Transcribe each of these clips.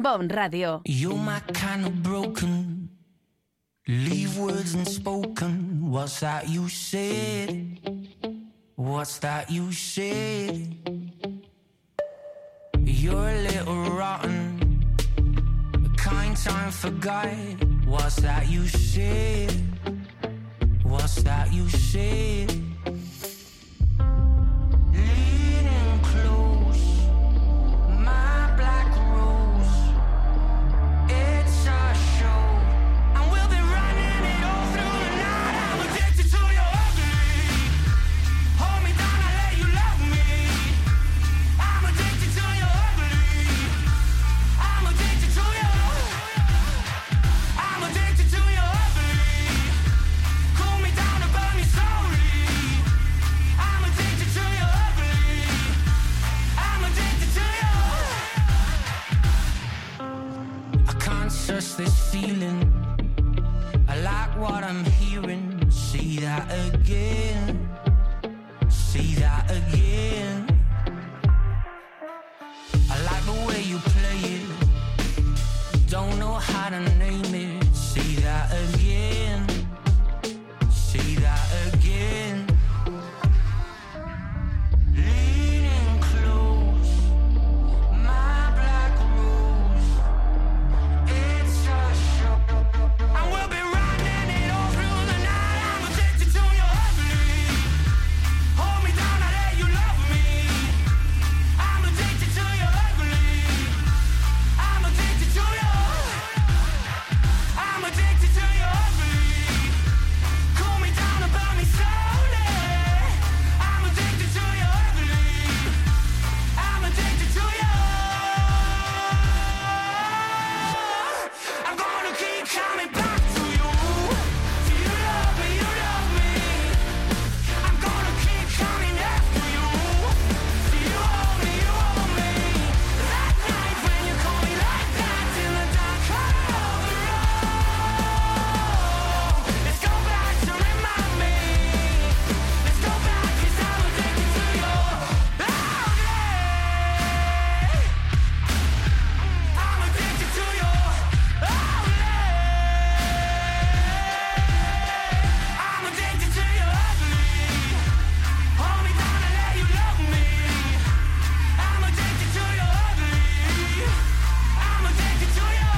Bon Radio. You're my kind of broken. Leave words unspoken. What's that you said? What's that you said? You're a little rotten. A kind time forgot. What's that you said? What's that you said? Leaning close, my black rose. It's a show, and we'll be running it all through the night. I'm addicted to your ugly. Hold me down and let you love me. I'm addicted to your ugly. I'm addicted to your. I'm addicted to your ugly. Cool me down and burn me slowly. I'm addicted to your ugly. I'm addicted to your. I can't search this feeling. I like what I'm hearing. See that again. See that again. I like the way you play it. Don't know how to name it. See that again. See that again. Leaning close, my black rose. It's a show, and we'll be running it all through the night. I'm addicted to your ugly. Hold me down and let you love me. I'm addicted to your ugly. I'm addicted to your. I'm addicted to your ugly. Cool me down and burn me slowly. I'm addicted to your ugly. I'm addicted to your. I'm gonna keep coming back to you. Do you love me? You love me. I'm gonna keep coming after you. Do you hold me? You hold me. That night when you call me like that in the dark corner of the road. Let's go back to remind me. Let's go back 'cause I'm addicted to your ugly. I'm addicted to your ugly. I'm addicted to your ugly. Hold me down and let you love me. I'm addicted to your ugly. I'm addicted to your.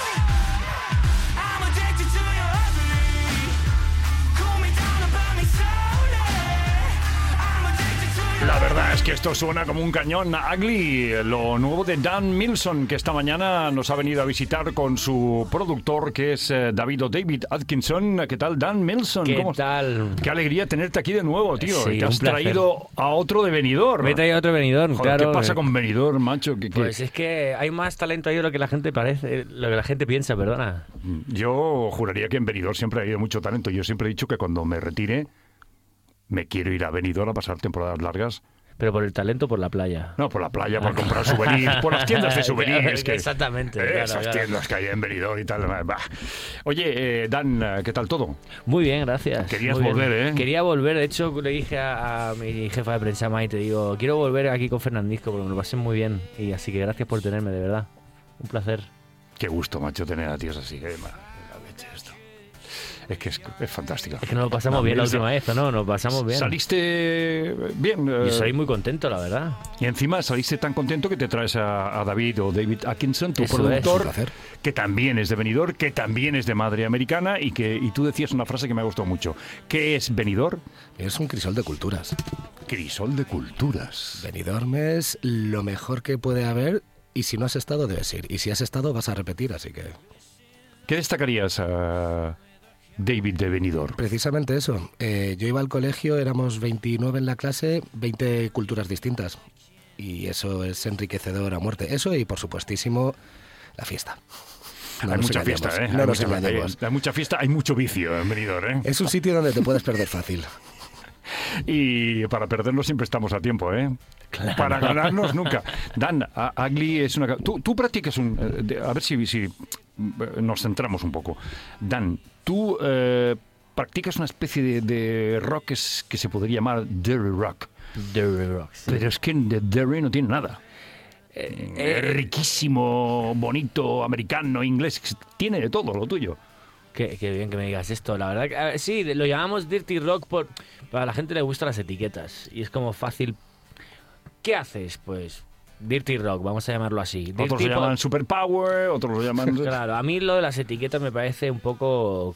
I'm addicted to your ugly. Cool me down and burn me slowly. I'm addicted to your. La verdad es que esto suena como un cañón. Ugly, lo nuevo de Dan Milson, que esta mañana nos ha venido a visitar con su productor, que es David Atkinson. ¿Qué tal, Dan Milson? ¿Qué tal? Qué alegría tenerte aquí de nuevo, tío. Sí, Te has un placer. traído a otro de Benidorm. Me he traído otro Benidorm, Joder, claro. ¿qué pasa con Benidorm, macho? Pues es que hay más talento ahí de lo que la gente parece, lo que la gente piensa, perdona. Yo juraría que en Benidorm siempre ha habido mucho talento. Yo siempre he dicho que cuando me retire me quiero ir a Benidorm a pasar temporadas largas. Pero por el talento, por la playa. No, por la playa, por comprar souvenirs, por las tiendas de souvenirs. Que, Exactamente. Claro, esas claro. tiendas que hay en Benidorm y tal. Bah. Oye, Dan, ¿qué tal todo? Muy bien, gracias. Querías Muy bien. volver, ¿eh? Quería volver, de hecho le dije a mi jefa de prensa, Maite, digo, quiero volver aquí con Fernandisco porque me lo pasé muy bien. Y así que gracias por tenerme, de verdad. Un placer. Qué gusto, macho, tener a tíos así. La leche esto. Es que es fantástico. Es que nos lo pasamos bien la última vez, ¿no? Nos pasamos bien. Saliste bien. Yo soy muy contento, la verdad. Y encima saliste tan contento que te traes a David Atkinson, tu Eso productor, es, que también es de Benidorm, que también es de madre americana y tú decías una frase que me ha gustado mucho. ¿Qué es Benidorm? Es un crisol de culturas. Crisol de culturas. Benidorm es lo mejor que puede haber y si no has estado debes ir. Y si has estado vas a repetir, así que... ¿Qué destacarías a David de Benidorm? Precisamente eso. Yo iba al colegio, éramos 29 en la clase, 20 culturas distintas. Y eso es enriquecedor a muerte. Eso y, por supuestísimo, la fiesta. Hay mucha fiesta, ¿eh? No nos engañemos. Hay mucha fiesta, hay mucho vicio en Benidorm, ¿eh? Es un sitio donde te puedes perder fácil. Y para perdernos siempre estamos a tiempo, ¿eh? Claro. Para ganarnos nunca. Dan, Ugly es una... Tú practicas un... a ver si nos centramos un poco. Dan, tú practicas una especie de rock que se podría llamar Derry Rock. Derry Rock. Sí. Pero es que de Derry no tiene nada. riquísimo, bonito, americano, inglés, tiene de todo lo tuyo. Qué bien que me digas esto, la verdad. Sí, lo llamamos Dirty Rock para la gente le gustan las etiquetas y es como fácil. ¿Qué haces? Pues Dirty Rock, vamos a llamarlo así. Otros Dirty lo llaman Superpower, otros lo llaman... Claro, a mí lo de las etiquetas me parece un poco...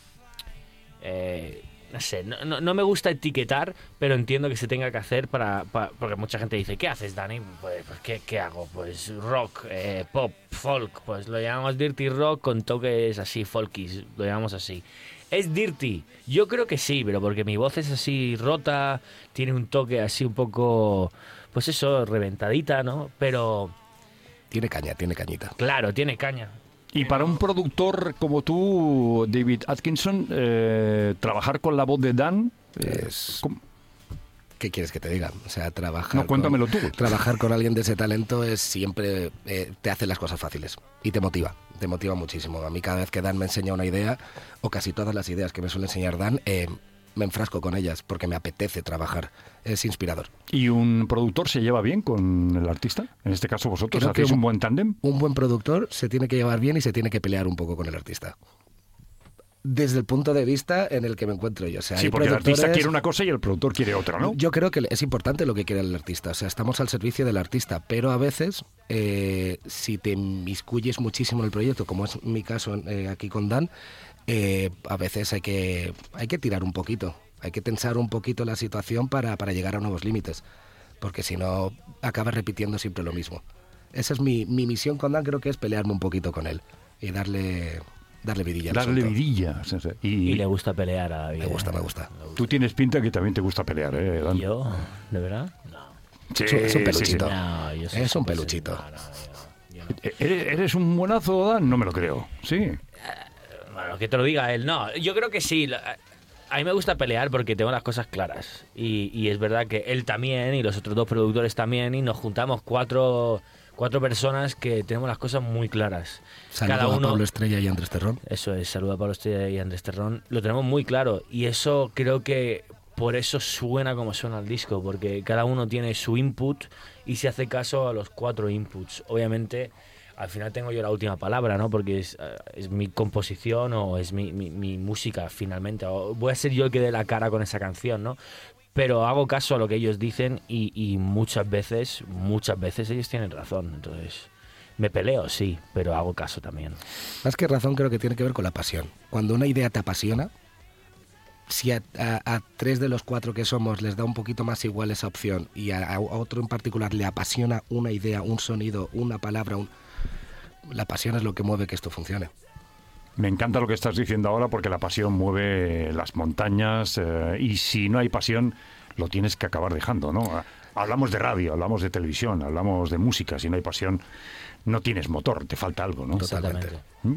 no sé, no me gusta etiquetar, pero entiendo que se tenga que hacer porque mucha gente dice, ¿qué haces, Dani? Pues ¿qué hago? Pues rock, pop, folk, pues lo llamamos Dirty Rock con toques así folkies, lo llamamos así. ¿Es dirty? Yo creo que sí, pero porque mi voz es así rota, tiene un toque así un poco, pues eso, reventadita, ¿no? Pero... Tiene cañita. Claro, tiene caña. Y para un productor como tú, David Atkinson, trabajar con la voz de Dan... ¿cómo? ¿Qué quieres que te diga? O sea, trabajar... No, cuéntamelo tú. Trabajar con alguien de ese talento es siempre... te hace las cosas fáciles y te motiva muchísimo. A mí cada vez que Dan me enseña una idea, o casi todas las ideas que me suele enseñar Dan, me enfrasco con ellas porque me apetece trabajar. Es inspirador. ¿Y un productor se lleva bien con el artista? En este caso vosotros, Creo que ¿hacéis un buen tándem? Un buen productor se tiene que llevar bien y se tiene que pelear un poco con el artista. Desde el punto de vista en el que me encuentro yo. O sea, Sí, hay porque el artista productores- quiere una cosa y el productor quiere otra, ¿no? Yo creo que es importante lo que quiere el artista. O sea, estamos al servicio del artista, pero a veces, si te inmiscuyes muchísimo en el proyecto, como es mi caso aquí con Dan, a veces hay que tirar un poquito. Hay que tensar un poquito la situación para llegar a nuevos límites. Porque si no, acabas repitiendo siempre lo mismo. Esa es mi misión con Dan, creo que es pelearme un poquito con él y darle vidilla. al Darle asunto. vidilla. Y le gusta pelear a la vida. Me gusta. Tú tienes pinta que también te gusta pelear, ¿eh, Dan? ¿Yo? ¿De verdad? No. Sí, Es un peluchito. No, yo soy Es un súper peluchito. sen- no, yo no. ¿Eres un buenazo, Dan? No me lo creo. Sí. Bueno, que te lo diga él. No, yo creo que sí. A mí me gusta pelear porque tengo las cosas claras. Y es verdad que él también y los otros dos productores también. Y nos juntamos cuatro personas que tenemos las cosas muy claras. Saludo Cada uno... a Pablo Estrella y Andrés Terrón. Eso es, saluda a Pablo Estrella y Andrés Terrón. Lo tenemos muy claro y eso creo que por eso suena como suena el disco, porque cada uno tiene su input y se hace caso a los 4 inputs. Obviamente, al final tengo yo la última palabra, ¿no? Porque es mi composición o es mi música finalmente. O voy a ser yo el que dé la cara con esa canción, ¿no? Pero hago caso a lo que ellos dicen y muchas veces ellos tienen razón. Entonces... me peleo, sí, pero hago caso también. Más que razón, creo que tiene que ver con la pasión. Cuando una idea te apasiona, si a 3 de los 4 que somos les da un poquito más igual esa opción y a otro en particular le apasiona una idea, un sonido, una palabra, la pasión es lo que mueve que esto funcione. Me encanta lo que estás diciendo ahora porque la pasión mueve las montañas y si no hay pasión lo tienes que acabar dejando, ¿no? Hablamos de radio, hablamos de televisión, hablamos de música. Si no hay pasión, no tienes motor, te falta algo, ¿no? Totalmente.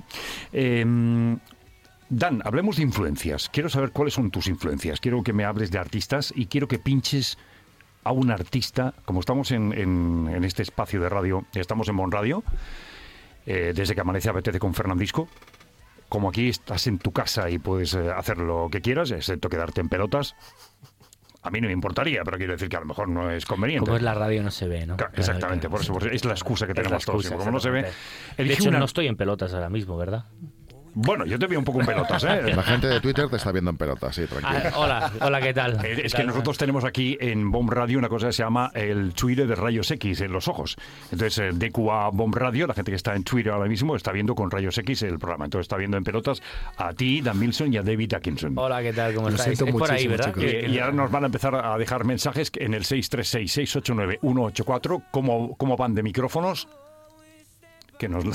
Dan, hablemos de influencias. Quiero saber cuáles son tus influencias. Quiero que me hables de artistas y quiero que pinches a un artista. Como estamos en este espacio de radio, estamos en Bon Radio, desde que amanece apetece con Fernandisco. Como aquí estás en tu casa y puedes hacer lo que quieras, excepto quedarte en pelotas. A mí no me importaría, pero quiero decir que a lo mejor no es conveniente. Como es la radio no se ve, ¿no? Claro, exactamente, por eso es la excusa que Es la tenemos todos. excusa, Como no se ve, exactamente. De elige hecho, una... no estoy en pelotas ahora mismo, ¿verdad? Bueno, yo te veo un poco en pelotas, ¿eh? La gente de Twitter te está viendo en pelota, sí, tranquilo. Hola, ¿qué tal? Es que nosotros tenemos aquí en Bomb Radio una cosa que se llama el Twitter de rayos X en los ojos. Entonces, DQA Bomb Radio, la gente que está en Twitter ahora mismo, está viendo con rayos X el programa. Entonces, está viendo en pelotas a ti, Dan Milson y a David Atkinson. Hola, ¿qué tal? ¿Cómo Lo estáis? siento Es por ahí, muchísimo, ¿verdad? chicos. Y ahora nos van a empezar a dejar mensajes en el 636-689-184. ¿Cómo van de micrófonos? Que nos...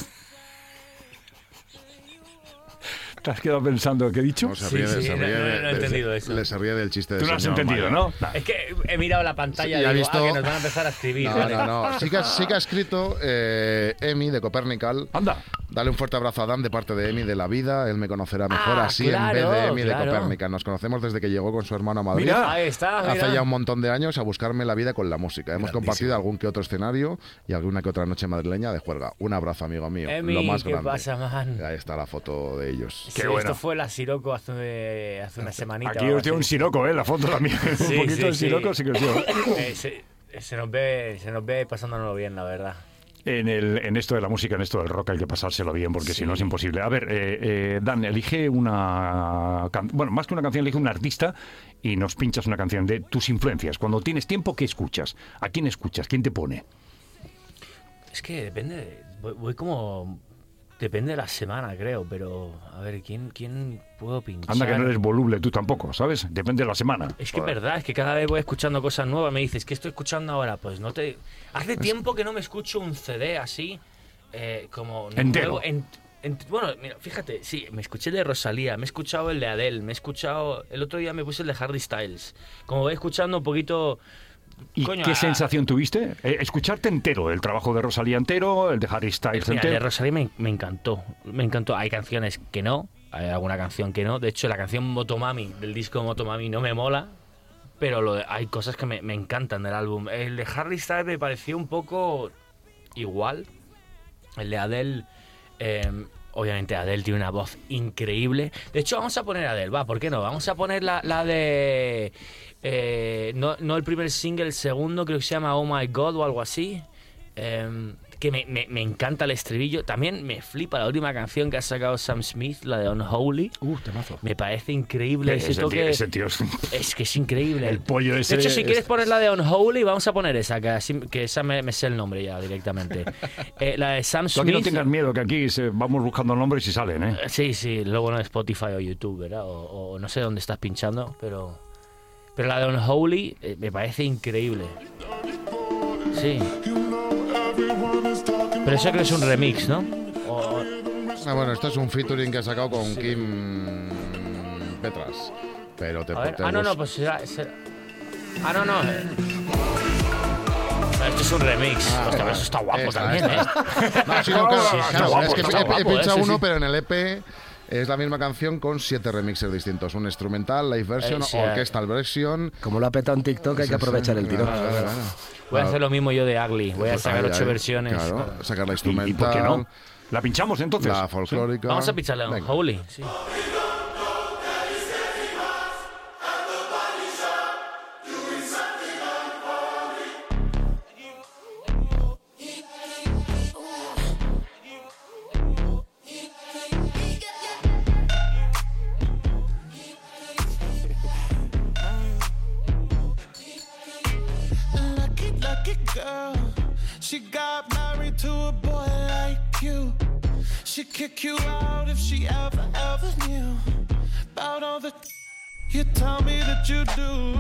¿Te has quedado pensando qué he dicho? No, se Sí, ríe, sí, se ríe no de- he entendido eso. Se ríe del chiste de Tú no has señor entendido, Mario. ¿no? Es que he mirado la pantalla Sí, y ha digo, visto- que nos van a empezar a escribir. No, ¿vale? no. Sí que ha escrito Emi de Copernical. Anda. Dale un fuerte abrazo a Dan de parte de Emi de La Vida. Él me conocerá mejor así claro, en vez de Emi claro. de Copernical. Nos conocemos desde que llegó con su hermano a Madrid. Mira. Ahí está, mira. Hace ya un montón de años a buscarme la vida con la música. Hemos compartido algún que otro escenario y alguna que otra noche madrileña de juerga. Un abrazo, amigo mío. Emi, lo más ¿qué grande. pasa, man? Ahí está la foto de ellos. Qué Sí, bueno. Esto fue la Siroco hace una semanita. Aquí o algo os dio un así. siroco, la foto también. Sí, un poquito sí, de sí. siroco sí que os dio. Se nos ve pasándonos bien, la verdad. En esto de la música, en esto del rock hay que pasárselo bien, porque si no es imposible. A ver, Dan, elige bueno, más que una canción, elige un artista y nos pinchas una canción de tus influencias. Cuando tienes tiempo, ¿qué escuchas? ¿A quién escuchas? ¿Quién te pone? Es que depende, voy como... Depende de la semana, creo, pero a ver, ¿quién puedo pinchar? Anda que no eres voluble tú tampoco, ¿sabes? Depende de la semana. Es que es verdad, es que cada vez voy escuchando cosas nuevas. Me dices, ¿qué estoy escuchando ahora? Pues no te... Hace tiempo que no me escucho un CD así, como... Entero. nuevo, bueno, mira, fíjate, sí, me escuché el de Rosalía, me he escuchado el de Adele, me he escuchado... El otro día me puse el de Harry Styles. Como voy escuchando un poquito... ¿Y qué sensación tuviste? Escucharte entero, el trabajo de Rosalía entero, el de Harry Styles Mira, entero. el de Rosalía me encantó, me encantó. Hay canciones que no, hay alguna canción que no. De hecho, la canción Motomami, del disco Motomami, no me mola, pero hay cosas que me encantan del álbum. El de Harry Styles me pareció un poco igual. El de Adele, obviamente Adele tiene una voz increíble. De hecho, vamos a poner Adele, ¿por qué no? Vamos a poner la de... no el primer single, el segundo, creo que se llama Oh My God o algo así. Que me encanta el estribillo. También me flipa la última canción que ha sacado Sam Smith, la de Unholy. Temazo. Me parece increíble ese toque. Ese tío Es que es increíble. El pollo ese. De hecho, si quieres poner la de Unholy, vamos a poner esa, que esa me sé el nombre ya directamente. La de Sam Tú aquí Smith. no tengas miedo, que aquí vamos buscando nombres y salen, ¿eh? Sí, luego no Spotify o YouTube, ¿verdad? O no sé dónde estás pinchando, pero la de Unholy me parece increíble. Sí. Pero eso creo que es un remix, ¿no? Bueno, esto es un featuring que ha sacado con Kim Petras. Pero te A ver, te no, bus- pues será... no. Esto es un remix. Hostia, pero eso está guapo también, ¿eh? No, sí, no, claro, Sí, claro, guapo, es que está he guapo, pinchado sí, uno, sí. pero en el EP es la misma canción con 7 remixes distintos. Un instrumental, live version, Sí, orchestral version. Como lo ha petado en TikTok, hay que aprovechar el tirón. Claro. Voy a hacer lo mismo yo de Ugly. Voy a Pues sacar ahí, 8 versiones. Claro, sacar la ¿Y instrumental. por qué no? ¿La pinchamos entonces? La folclórica. Vamos a picharle a Venga. Unholy. Sí. Lucky girl. She got married to a boy like you. She'd kick you out if she ever knew about all the you tell me that you do.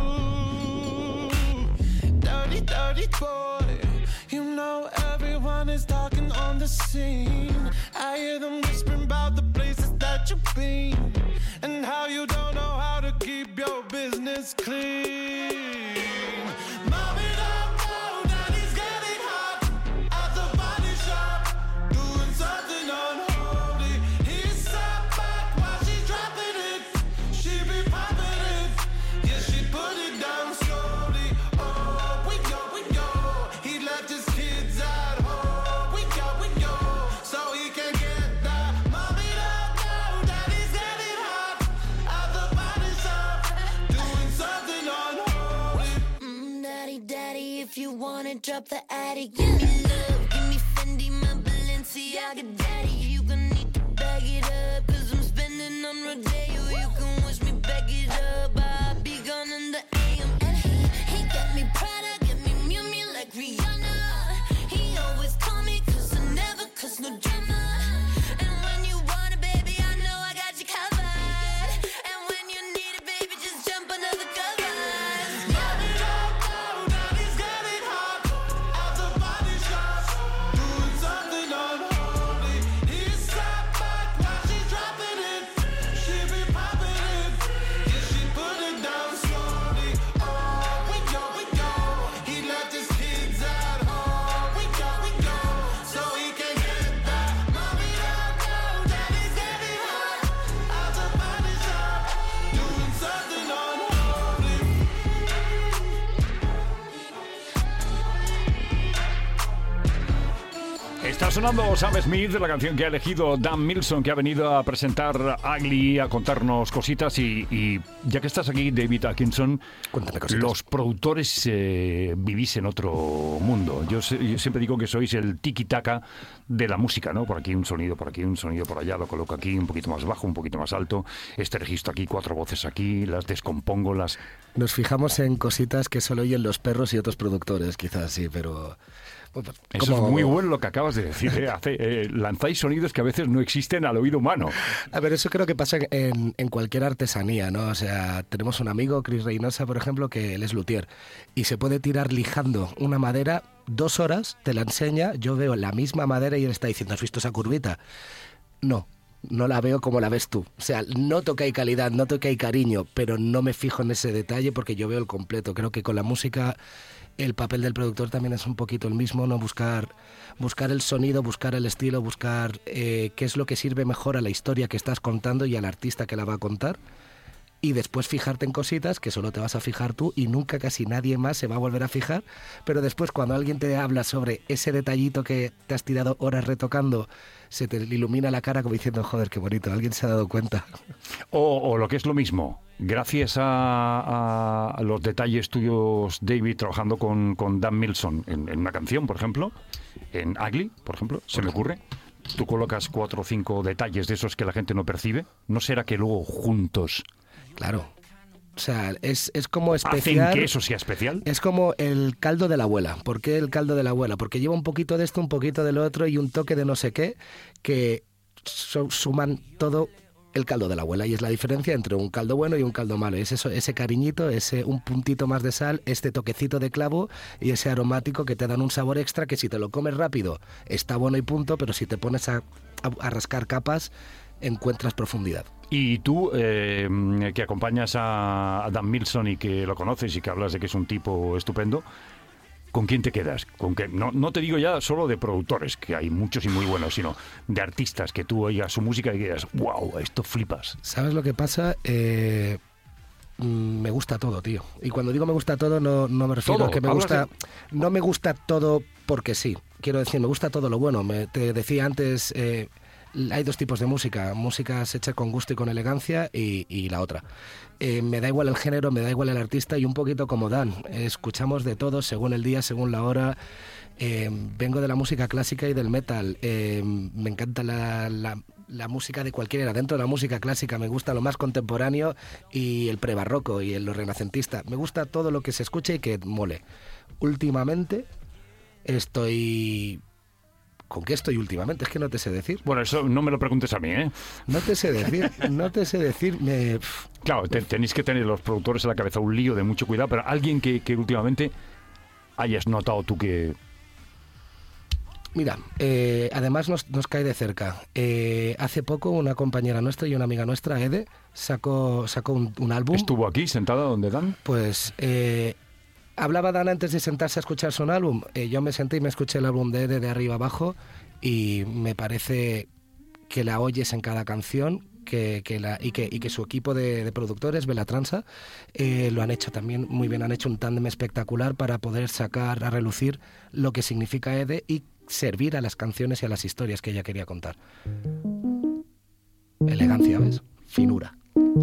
Dirty boy. You know everyone is talking on the scene. I hear them whispering about the places that you've been and how you don't know how to keep your business clean. Mommy don't know that he's getting hot at the body shop, doing something unholy. He sat back while she's dropping it. She be popping it, yeah, she put it down slowly. Oh, we go. He left his kids at home. We go, so he can get that. Mommy don't know that he's getting hot at the body shop, doing something unholy. Daddy, if you wanna drop the attic, give me love, give me Fendi, my Balenciaga. Daddy, you gon' need to bag it up, 'cause I'm spending on Rodeo. You can wish me back it up, I'll be gone in the AM. And he got me Prada, got me Miu Miu like Rihanna. He always call me 'cause I never cause no drama. And when you want it, baby, I know I got you covered. And when you need it, baby, just jump under the covers. Mommy don't know that he's getting hot at the body shop, doing something unholy. He sonando Sam Smith, la canción que ha elegido Dan Milson, que ha venido a presentar Ugly, a contarnos cositas. Y ya que estás aquí, David Atkinson, Cuéntame cositas. los productores vivís en otro mundo. Yo siempre digo que sois el tiki-taka de la música, ¿no? Por aquí un sonido, por aquí un sonido, por allá lo coloco aquí, un poquito más bajo, un poquito más alto. Este registro aquí, 4 voces aquí, las descompongo, las... Nos fijamos en cositas que solo oyen los perros y otros productores, quizás sí, pero... Eso es muy bueno lo que acabas de decir, ¿eh? Lanzáis sonidos que a veces no existen al oído humano. A ver, eso creo que pasa en cualquier artesanía, ¿no? O sea, tenemos un amigo, Chris Reynosa, por ejemplo, que él es luthier y se puede tirar lijando una madera 2 horas, te la enseña, yo veo la misma madera y él está diciendo, ¿has visto esa curvita? No la veo como la ves tú. O sea, noto que hay calidad, noto que hay cariño, pero no me fijo en ese detalle porque yo veo el completo. Creo que con la música el papel del productor también es un poquito el mismo, ¿no? Buscar el sonido, buscar el estilo, buscar qué es lo que sirve mejor a la historia que estás contando y al artista que la va a contar. Y después fijarte en cositas que solo te vas a fijar tú y nunca casi nadie más se va a volver a fijar. Pero después cuando alguien te habla sobre ese detallito que te has tirado horas retocando, se te ilumina la cara como diciendo, joder, qué bonito, alguien se ha dado cuenta. O lo que es lo mismo, gracias a los detalles tuyos, David, trabajando con Dan Milson en una canción, por ejemplo, en Ugly, por ejemplo, se me ocurre, tú colocas 4 o 5 detalles de esos que la gente no percibe. ¿No será que luego juntos... Claro. O sea, es como especial. ¿Hacen que eso sea especial? Es como el caldo de la abuela. ¿Por qué el caldo de la abuela? Porque lleva un poquito de esto, un poquito del otro y un toque de no sé qué que suman todo el caldo de la abuela. Y es la diferencia entre un caldo bueno y un caldo malo. Es eso, ese cariñito, un puntito más de sal, este toquecito de clavo y ese aromático que te dan un sabor extra que si te lo comes rápido está bueno y punto, pero si te pones a rascar capas encuentras profundidad. Y tú, que acompañas a Dan Milson y que lo conoces y que hablas de que es un tipo estupendo, ¿con quién te quedas? ¿Con qué? No te digo ya solo de productores, que hay muchos y muy buenos, sino de artistas, que tú oigas su música y digas, wow, esto flipas. ¿Sabes lo que pasa? Me gusta todo, tío. Y cuando digo me gusta todo, no me refiero ¿Todo? a que me gusta... No me gusta todo porque sí. Quiero decir, me gusta todo lo bueno. Te decía antes... hay 2 tipos de música. Música hecha con gusto y con elegancia y la otra. Me da igual el género, me da igual el artista y un poquito como Dan. Escuchamos de todo según el día, según la hora. Vengo de la música clásica y del metal. Me encanta la música de cualquiera. Dentro de la música clásica me gusta lo más contemporáneo y el prebarroco y lo renacentista. Me gusta todo lo que se escuche y que mole. Últimamente estoy... ¿Con qué estoy últimamente? Es que no te sé decir. Bueno, eso no me lo preguntes a mí, ¿eh? No te sé decir. Claro, tenéis que tener los productores en la cabeza un lío de mucho cuidado, pero alguien que últimamente hayas notado tú que... Mira, además nos cae de cerca. Hace poco una compañera nuestra y una amiga nuestra, Ede, sacó un álbum. ¿Estuvo aquí sentada donde Dan? Pues... hablaba Dan antes de sentarse a escucharse un álbum. Yo me senté y me escuché el álbum de Ede de arriba abajo y me parece que la oyes en cada canción y que su equipo de productores, Belatranza, lo han hecho también muy bien. Han hecho un tándem espectacular para poder sacar a relucir lo que significa Ede y servir a las canciones y a las historias que ella quería contar. Elegancia, ¿ves? Finura.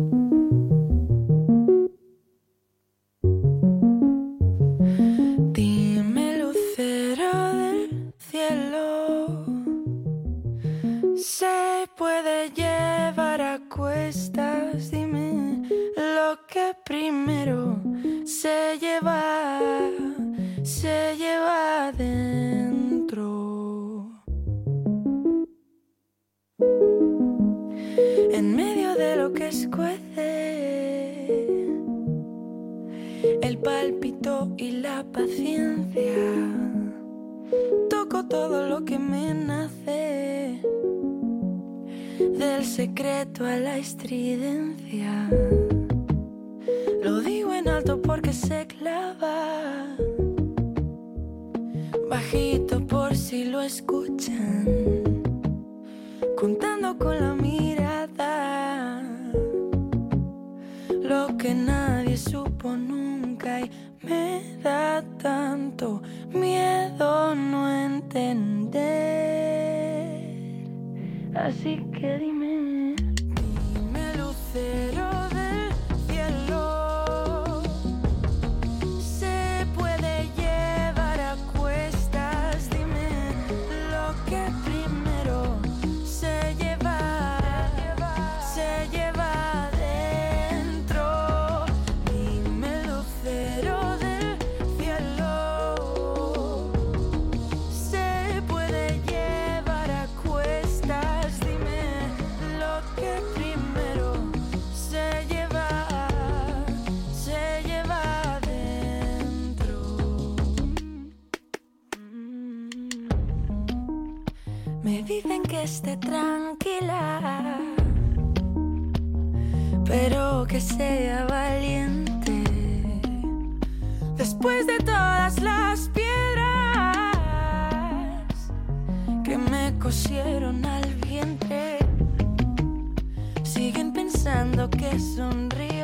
Se puede llevar a cuestas, dime lo que primero se lleva adentro. En medio de lo que escuece, el pálpito y la paciencia, toco todo lo que me nace. Del secreto a la estridencia, lo digo en alto porque se clava, bajito por si lo escuchan, contando con la mirada lo que nadie supo nunca y me da tanto miedo no entender. Así que dime, dime lucero del cielo, se puede llevar a cuestas. Dime lo que primero se lleva dentro. Dime lucero del cielo, se puede llevar a cuestas. Dime lo que primero se lleva dentro. Me dicen que esté tranquila, pero que sea valiente. Después de todas las piedras que me cosieron al vientre, siguen pensando que sonrío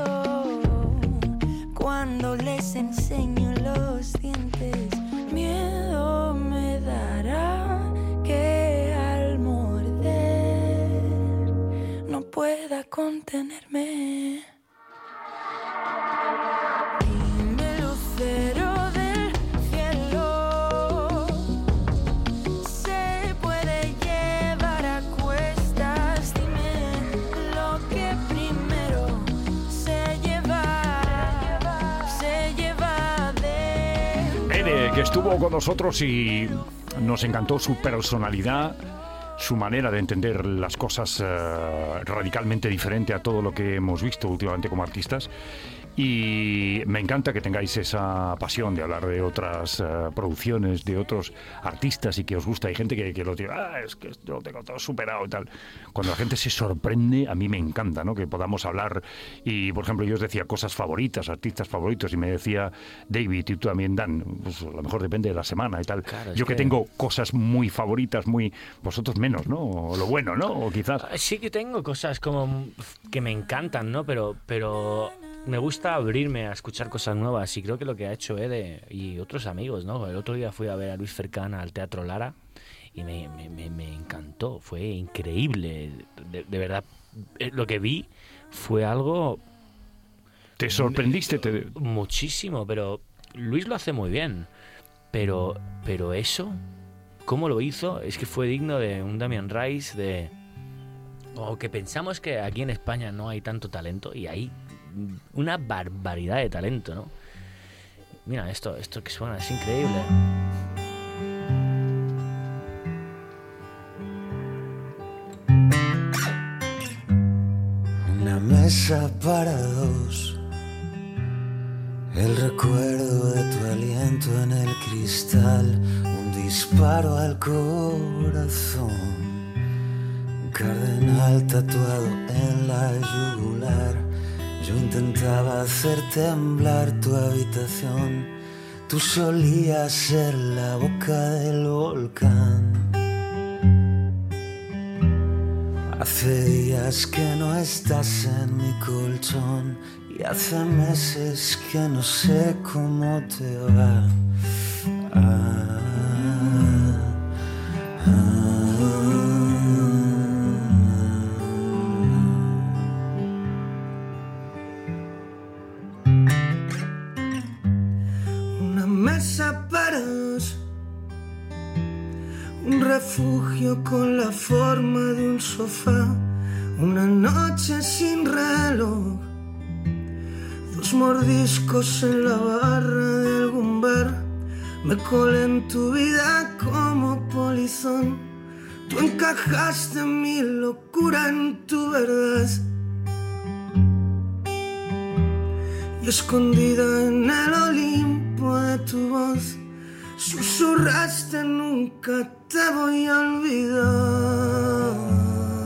cuando les enseño los dientes. Miedo me dará que al morder no pueda contenerme. Dime lucero del cielo, se puede llevar a cuestas. Dime lo que primero se lleva dentro. Ede, que estuvo con nosotros y nos encantó su personalidad, su manera de entender las cosas radicalmente diferente a todo lo que hemos visto últimamente como artistas. Y me encanta que tengáis esa pasión de hablar de otras producciones, de otros artistas y que os gusta. Hay gente que lo tiene, es que yo lo tengo todo superado y tal. Cuando la gente se sorprende, a mí me encanta, ¿no? Que podamos hablar. Y, por ejemplo, yo os decía cosas favoritas, artistas favoritos, y me decía David, y tú también, Dan, pues a lo mejor depende de la semana y tal. Claro, yo que tengo cosas muy favoritas, vosotros menos, ¿no? O lo bueno, ¿no? O quizás... Sí que tengo cosas como que me encantan, ¿no? Pero me gusta abrirme a escuchar cosas nuevas y creo que lo que ha hecho Ede y otros amigos, ¿no? El otro día fui a ver a Luis Fercán al Teatro Lara y me encantó, fue increíble. De verdad, lo que vi fue algo... ¿Te sorprendiste? Muchísimo, pero Luis lo hace muy bien. Pero eso, ¿cómo lo hizo? Es que fue digno de un Damien Rice, o que pensamos que aquí en España no hay tanto talento y hay una barbaridad de talento, ¿no? Mira, esto que suena es increíble. Una mesa para dos, el recuerdo de tu aliento en el cristal, un disparo al corazón, un cardenal tatuado en la yugular. Yo intentaba hacer temblar tu habitación, tú solías ser la boca del volcán. Hace días que no estás en mi colchón y hace meses que no sé cómo te va. Mesa para dos, un refugio con la forma de un sofá, una noche sin reloj, dos mordiscos en la barra de algún bar. Me colé en tu vida como polizón, tú encajaste mi locura en tu verdad. Y escondida en el Olimpo de tu voz, susurraste nunca te voy a olvidar.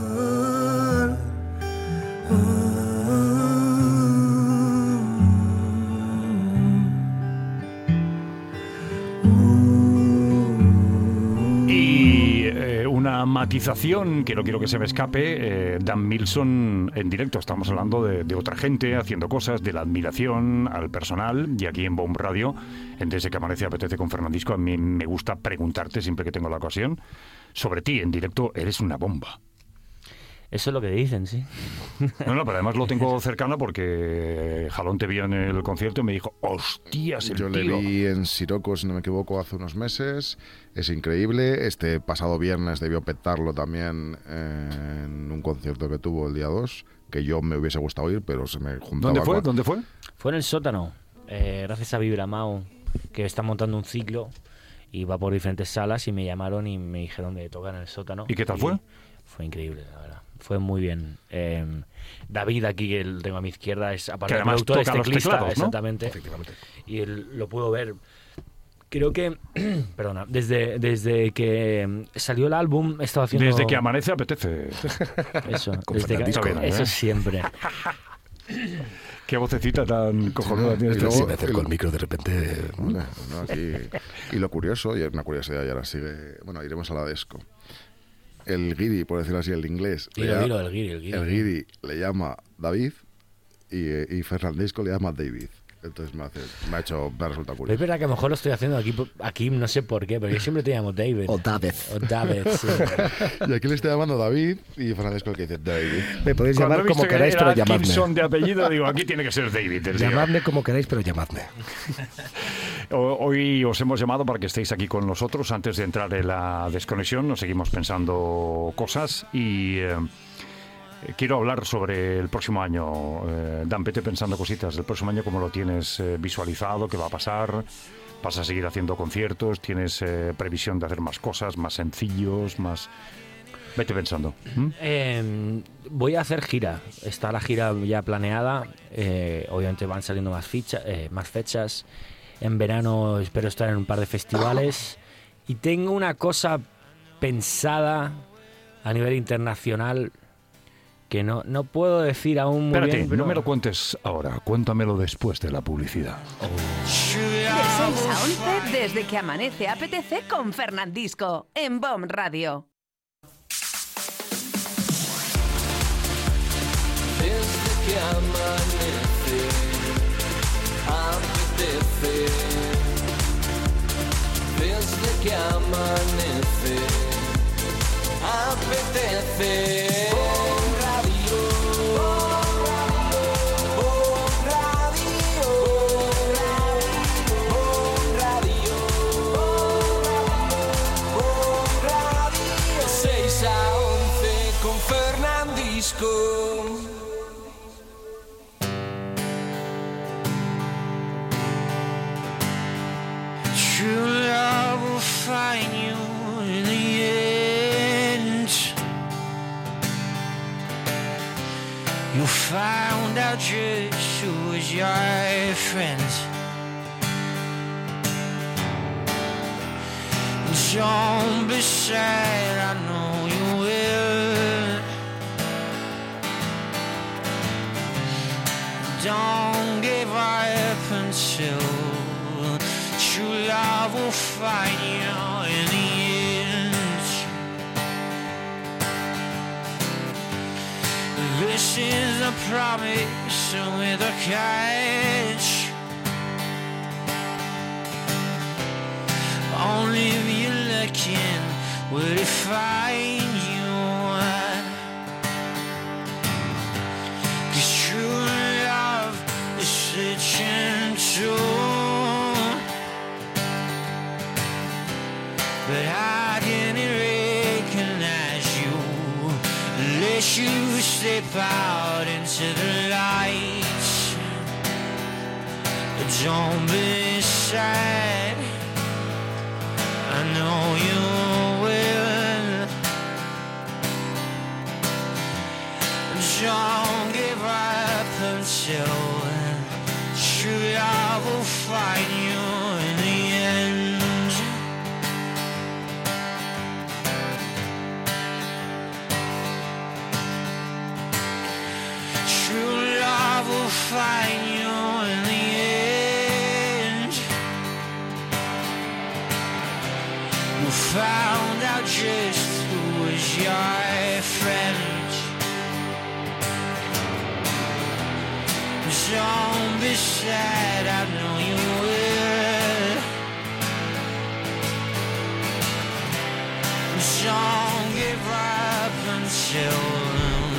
Una matización que no quiero que se me escape, Dan Milson en directo. Estamos hablando de otra gente haciendo cosas, de la admiración al personal, y aquí en Bomb Radio, en Desde que Amanece Apetece con Fernandisco, a mí me gusta preguntarte siempre que tengo la ocasión sobre ti en directo. Eres una bomba. Eso es lo que dicen, sí. No, pero además lo tengo cercano porque Jalón te vio en el concierto y me dijo, hostias, el Yo le tío. vi en Siroco, si no me equivoco, hace unos meses. Es increíble. Este pasado viernes debió petarlo también en un concierto que tuvo el día 2, que yo me hubiese gustado ir, pero se me juntaba ¿Dónde fue? con- ¿Dónde fue? Fue en el sótano, gracias a Vibramao, que está montando un ciclo y va por diferentes salas y me llamaron y me dijeron de tocar en el sótano. ¿Y qué tal fue? Fue increíble, la verdad. Fue muy bien. David, aquí que lo tengo a mi izquierda, es aparte Que de además productor, es toca los teclista, teclados, ¿no? exactamente. Efectivamente. Y él lo pudo ver. Creo que, perdona, desde que salió el álbum he estado haciendo... Desde que amanece apetece. Eso, Con desde que- Fernandisco, eso ¿eh? siempre. Qué vocecita tan cojonuda tiene Y este luego- tío. Si me acerco al micro de repente... Vale, no, aquí. Y lo curioso, y es una curiosidad, y ahora sigue. Bueno, iremos a la Desco. El guiri, por decirlo así, el inglés. Dilo, el guiri. El guiri le llama David y Fernandisco le llama David. Entonces me ha resultado Es curioso. verdad que a lo mejor lo estoy haciendo aquí no sé por qué, pero yo siempre te llamo David. O David. O David, sí. Y aquí le está llamando David y Fernandisco el que dice David. Me podéis Cuando he llamar visto como que queráis, era pero llamadme. Atkinson de apellido, digo, aquí tiene que ser David. el tío. Llamadme como queráis, pero llamadme. Hoy os hemos llamado para que estéis aquí con nosotros. Antes de entrar en la desconexión, nos seguimos pensando cosas y quiero hablar sobre el próximo año. Dan, vete pensando cositas del próximo año, cómo lo tienes visualizado, qué va a pasar. ¿Vas a seguir haciendo conciertos? ¿Tienes previsión de hacer más cosas, más sencillos, más...? Vete pensando. ¿Mm? Voy a hacer gira. Está la gira ya planeada. Obviamente van saliendo más fechas. En verano espero estar en un par de festivales. Y tengo una cosa pensada a nivel internacional que no puedo decir aún muy Espérate, bien. pero- no me lo cuentes ahora. Cuéntamelo después de la publicidad. De 6 a 11, desde que amanece apetece con Fernandisco, en BOM Radio. Desde que amanece, apetece. Desde que amanece, apetece. Bon Radio, Bon Radio, Bon Radio, Bon Radio. 6 a 11 con Fernandisco. True love will find you in the end. You found out just who was your friend. Don't be sad, I know you will. Don't give up until true love will find you in the end. This is a promise with a catch. Only if you're looking will it find you. 'Cause true love is searching too. But I didn't recognize you unless you step out into the light. Don't be sad, I know you will. Don't give up until true love will find you in the end. True love will find you in the end. You found out just who was your friend. Don't be sad, I know you will. Don't give up until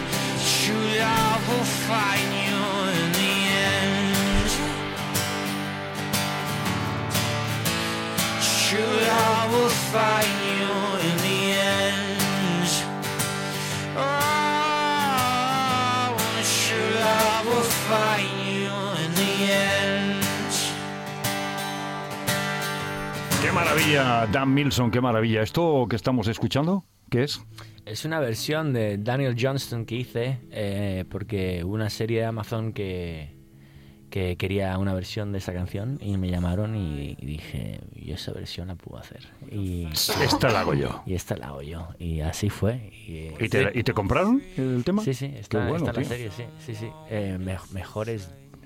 find you in the end. True love will find you in the end. Oh, true love will find you in the end. Qué maravilla, Dan Milson, qué maravilla. ¿Esto que estamos escuchando, qué es? Es una versión de Daniel Johnston que hice porque hubo una serie de Amazon que quería una versión de esa canción y me llamaron y dije, yo esa versión la puedo hacer. Y Esta la hago yo. Y esta la hago yo. Y así fue. ¿Y te compraron el tema? Sí, está, Qué bueno, está la tío. serie, sí. Mejores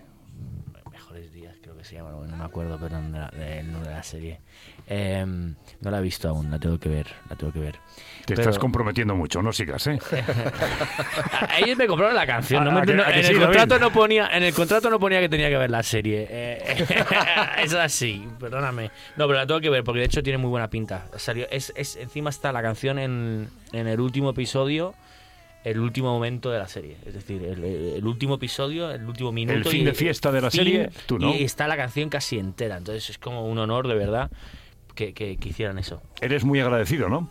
días, creo que se llama, no me acuerdo, pero del nombre de la serie. No la he visto aún, la tengo que ver. Te estás comprometiendo mucho, no sigas, ¿eh? Ellos me compraron la canción. No me- ¿A que- no- a que en, sí, el David? contrato no ponía, en el contrato no ponía que tenía que ver la serie. Es así, perdóname. No, pero la tengo que ver porque de hecho tiene muy buena pinta. Salió, encima está la canción en el último episodio, el último momento de la serie. Es decir, el último episodio, el último minuto. El fin de fiesta de la fin, serie, tú no. Y está la canción casi entera. Entonces es como un honor, de verdad, que hicieran eso. Eres muy agradecido, ¿no?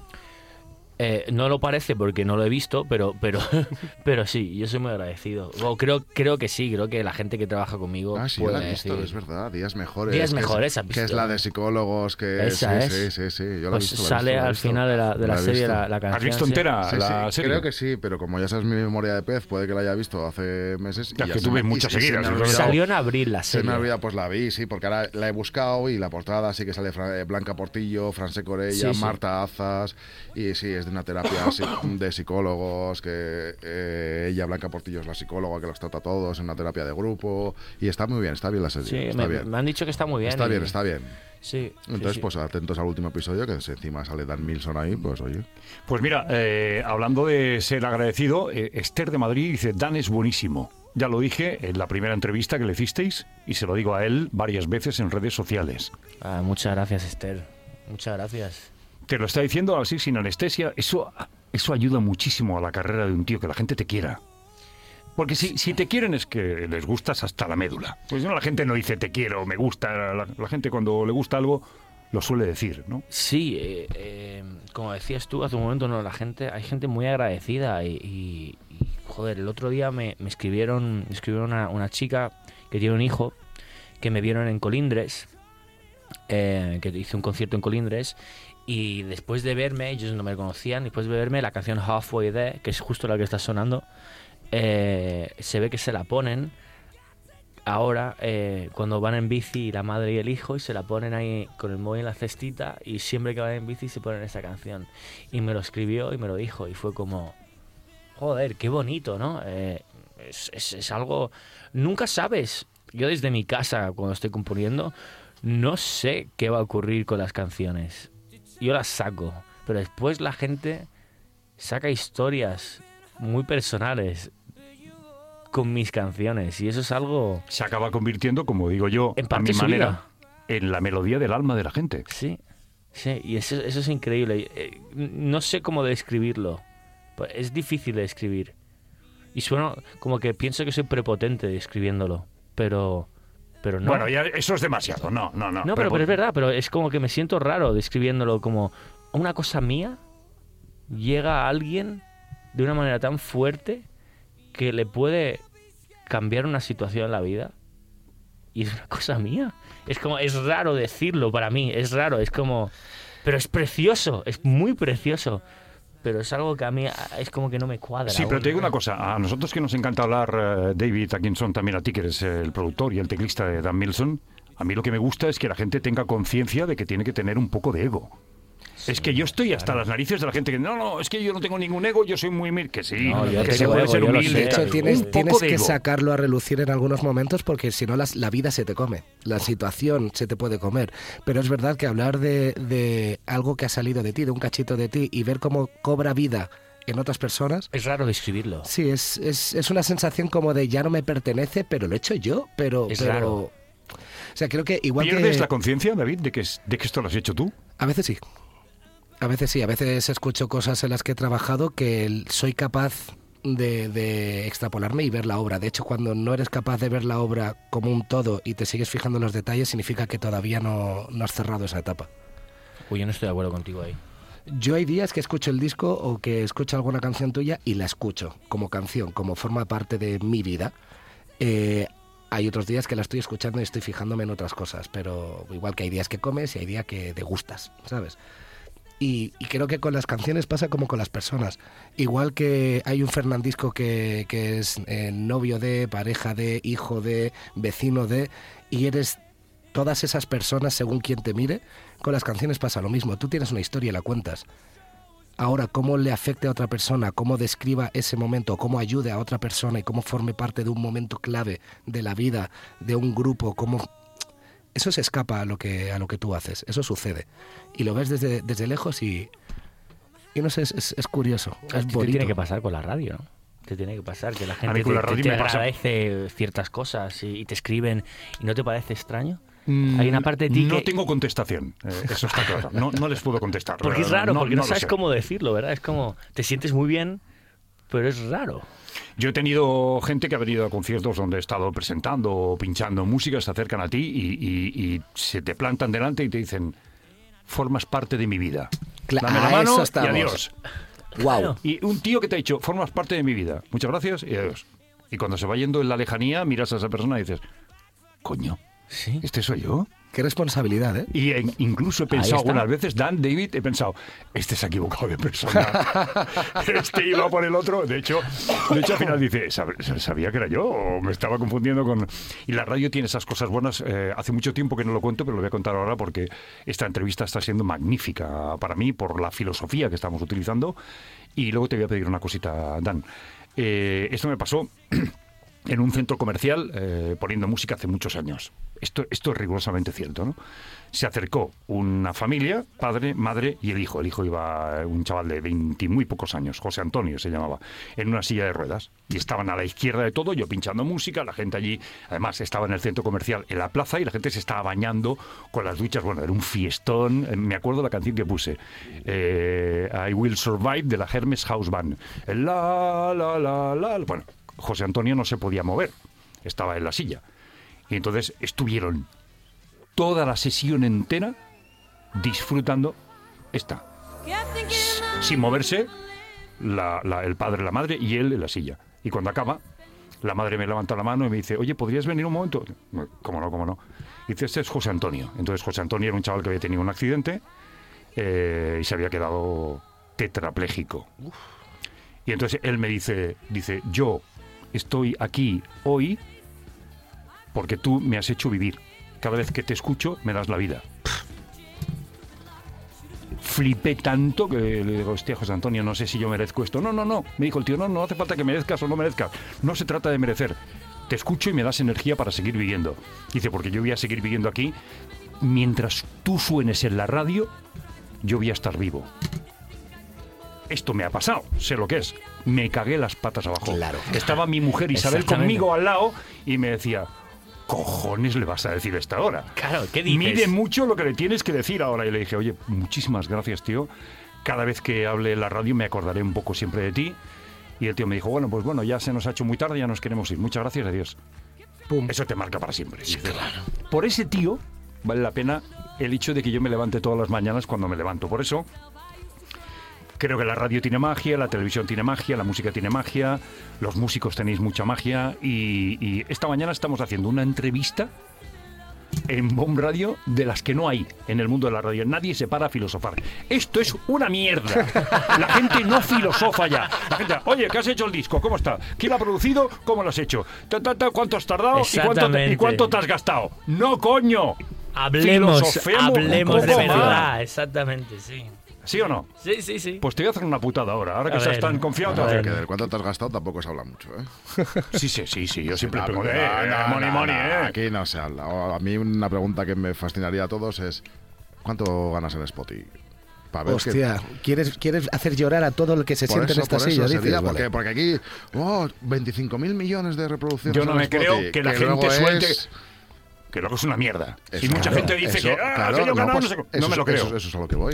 No lo parece porque no lo he visto, pero sí, yo soy muy agradecido. O creo que sí, creo que la gente que trabaja conmigo Ah, sí, yo puede la he visto, decir- es verdad. Días Mejores. Días que es- Mejores, ¿has Que es visto? la de psicólogos, que Esa sí, es. sí. Yo la he Pues visto, sale al final de la he serie visto. la canción. ¿Has visto sí. entera Sí, la sí, serie? creo que sí, pero como ya sabes mi memoria de pez, puede que la haya visto hace meses. Ya, y que se tuve me- muchas y se seguidas, me ha es olvidado. Salió en abril la Se serie. me ha olvidado, pues la vi, sí, porque ahora la he buscado y la portada sí que sale Blanca Portillo, Franse Corella, Sí. Marta Azas, y sí, es de una terapia de psicólogos, que ella, Blanca Portillo, es la psicóloga que los trata a todos en una terapia de grupo, y está muy bien, está bien la serie, Sí, está bien. me han dicho que está muy bien. Está y- bien, está bien. Sí. Entonces, sí. pues atentos al último episodio, que encima sale Dan Milson ahí, pues oye. Pues mira, hablando de ser agradecido, Esther de Madrid dice, Dan es buenísimo. Ya lo dije en la primera entrevista que le hicisteis y se lo digo a él varias veces en redes sociales. Ah, muchas gracias, Esther. Muchas gracias. Te lo está diciendo así sin anestesia. Eso ayuda muchísimo a la carrera de un tío, que la gente te quiera. Porque si te quieren es que les gustas hasta la médula. Pues no, la gente no dice te quiero, me gusta. La gente cuando le gusta algo lo suele decir, ¿no? Sí, como decías tú hace un momento, no, hay gente muy agradecida y, joder, el otro día me escribieron una chica que tiene un hijo que me vieron en Colindres, que hice un concierto en Colindres, y después de verme, ellos no me conocían, después de verme la canción Halfway There, que es justo la que está sonando, se ve que se la ponen ahora cuando van en bici la madre y el hijo, y se la ponen ahí con el móvil en la cestita, y siempre que van en bici se ponen esa canción. Y me lo escribió y me lo dijo, y fue como, joder, qué bonito, ¿no? Es algo... Nunca sabes. Yo desde mi casa, cuando estoy componiendo, no sé qué va a ocurrir con las canciones. Yo las saco, pero después la gente saca historias muy personales con mis canciones, y eso es algo... Se acaba convirtiendo, como digo yo, En a parte mi su manera, vida. en la melodía del alma de la gente. Sí, y eso es increíble. No sé cómo describirlo. Es difícil de describir. Y suena como que pienso que soy prepotente describiéndolo, pero no. Bueno, ya eso es demasiado. No. No, pero es verdad, pero es como que me siento raro describiéndolo, como una cosa mía llega a alguien de una manera tan fuerte que le puede cambiar una situación en la vida, y es una cosa mía. Es como, es raro decirlo para mí, es raro, es como... Pero es precioso, es muy precioso. Pero es algo que a mí es como que no me cuadra. Sí, pero aún. te digo una cosa. A nosotros que nos encanta hablar, David Atkinson, también a ti que eres el productor y el teclista de Dan Milson, a mí lo que me gusta es que la gente tenga conciencia de que tiene que tener un poco de ego. Es que yo estoy hasta las narices de la gente que no, es que yo no tengo ningún ego, yo soy muy humilde. Que sí, No, yo que se tengo puede ego, ser yo lo humilde. sé. De hecho, tal. tienes, Un poco tienes de que ego. sacarlo a relucir en algunos momentos, porque si no la vida se te come, la situación se te puede comer. Pero es verdad que hablar de algo que ha salido de ti, de un cachito de ti, y ver cómo cobra vida en otras personas, Es raro describirlo. sí, es una sensación como de ya no me pertenece, pero lo he hecho yo, Es raro. O sea, creo que igual ¿Pierdes que... la conciencia, David, de que esto lo has hecho tú? A veces sí. A veces sí, a veces escucho cosas en las que he trabajado que soy capaz de extrapolarme y ver la obra. De hecho, cuando no eres capaz de ver la obra como un todo y te sigues fijando en los detalles, significa que todavía no has cerrado esa etapa. Uy, yo no estoy de acuerdo contigo ahí. Yo hay días que escucho el disco o que escucho alguna canción tuya y la escucho como canción, como forma parte de mi vida. Hay otros días que la estoy escuchando y estoy fijándome en otras cosas, pero igual que hay días que comes y hay días que degustas, ¿sabes? Y creo que con las canciones pasa como con las personas. Igual que hay un Fernandisco que es novio de, pareja de, hijo de, vecino de, y eres todas esas personas según quien te mire. Con las canciones pasa lo mismo. Tú tienes una historia y la cuentas. Ahora, cómo le afecte a otra persona, cómo describa ese momento, cómo ayude a otra persona y cómo forme parte de un momento clave de la vida, de un grupo, cómo... Eso se escapa a lo que tú haces, eso sucede. Y lo ves desde lejos y no sé, es curioso, es bonito. Te tiene que pasar con la radio, ¿no? Te tiene que pasar que la gente con la radio te me pasa. agradece ciertas cosas y te escriben y no te parece extraño. Hay una parte de ti no que... tengo contestación, eso está claro. No les puedo contestar. Porque es raro, porque no lo sabes sé. cómo decirlo, ¿verdad? Es como, te sientes muy bien, pero es raro. Yo he tenido gente que ha venido a conciertos donde he estado presentando o pinchando música, se acercan a ti y se te plantan delante y te dicen, formas parte de mi vida. Dame la a mano eso y estamos. adiós. Wow. Y un tío que te ha dicho, formas parte de mi vida. Muchas gracias y adiós. Y cuando se va yendo en la lejanía, miras a esa persona y dices, coño, Sí. ¿este soy yo? Qué responsabilidad, ¿eh? Y incluso he Ahí pensado está. algunas veces, David, he pensado, este se ha equivocado de persona. Este iba por el otro. De hecho al final dice, ¿sabía que era yo? ¿O me estaba confundiendo con...? Y la radio tiene esas cosas buenas. Hace mucho tiempo que no lo cuento, pero lo voy a contar ahora porque esta entrevista está siendo magnífica para mí por la filosofía que estamos utilizando. Y luego te voy a pedir una cosita, Dan. Esto me pasó... en un centro comercial poniendo música hace muchos años. Esto es rigurosamente cierto, ¿no? Se acercó una familia, padre, madre y el hijo. El hijo iba, un chaval de 20 y muy pocos años, José Antonio se llamaba, en una silla de ruedas. Y estaban a la izquierda de todo, yo pinchando música, la gente allí, además estaba en el centro comercial, en la plaza, y la gente se estaba bañando con las duchas. Bueno, era un fiestón. Me acuerdo la canción que puse, I Will Survive, de la Hermes House Band. Bueno, José Antonio no se podía mover, estaba en la silla. Y entonces estuvieron toda la sesión entera disfrutando sin moverse, el padre, la madre y él en la silla. Y cuando acaba, la madre me levanta la mano y me dice, oye, ¿podrías venir un momento? ¿Cómo no? Y dice, este es José Antonio. Entonces José Antonio era un chaval que había tenido un accidente y se había quedado tetrapléjico. Y entonces él me dice, yo estoy aquí hoy porque tú me has hecho vivir. Cada vez que te escucho, me das la vida. Flipé tanto que le digo, hostia, José Antonio, no sé si yo merezco esto. No. Me dijo el tío, no hace falta que merezcas o no merezcas. No se trata de merecer. Te escucho y me das energía para seguir viviendo. Dice, porque yo voy a seguir viviendo aquí. Mientras tú suenes en la radio, yo voy a estar vivo. Esto me ha pasado, sé lo que es. Me cagué las patas abajo. Claro. Estaba mi mujer Isabel Exactamente. conmigo al lado y me decía, cojones le vas a decir a esta hora. Claro, ¿qué dices? Mide mucho lo que le tienes que decir ahora. Y le dije, oye, muchísimas gracias, tío. Cada vez que hable en la radio me acordaré un poco siempre de ti. Y el tío me dijo, bueno, ya se nos ha hecho muy tarde, ya nos queremos ir. Muchas gracias, adiós. Pum. Eso te marca para siempre. Y dices, por ese tío vale la pena el hecho de que yo me levante todas las mañanas cuando me levanto. Por eso creo que la radio tiene magia, la televisión tiene magia, la música tiene magia, los músicos tenéis mucha magia y esta mañana estamos haciendo una entrevista en Bomb Radio de las que no hay en el mundo de la radio. Nadie se para a filosofar. Esto es una mierda. La gente no filosofa ya. La gente, oye, ¿qué has hecho el disco? ¿Cómo está? ¿Quién lo ha producido? ¿Cómo lo has hecho? ¿Cuánto has tardado? ¿Y cuánto te has gastado? ¡No, coño! Hablemos Filosofemos un de poco verdad, más. exactamente, sí. ¿Sí o no? Sí. Pues te voy a hacer una putada ahora. Ahora que A estás ver, tan confiado, te voy a a hacer- ver. Que del cuánto te has gastado tampoco se habla mucho, ¿eh? Sí, yo siempre No, pregunto, no, money, no, aquí no se habla. A mí una pregunta que me fascinaría a todos es ¿cuánto ganas en Spotify? Para ver Hostia, ¿quieres hacer llorar a todo el que se siente en esta silla? Dices, sería, vale. porque aquí 25.000 millones de reproducciones. Yo no en me Spotify, creo que la luego gente suelte... es- Que luego es una mierda. Eso, y mucha claro, gente dice eso, que claro, que yo no, ganaba, pues, no sé- eso no me lo es- creo. Eso es a lo que voy.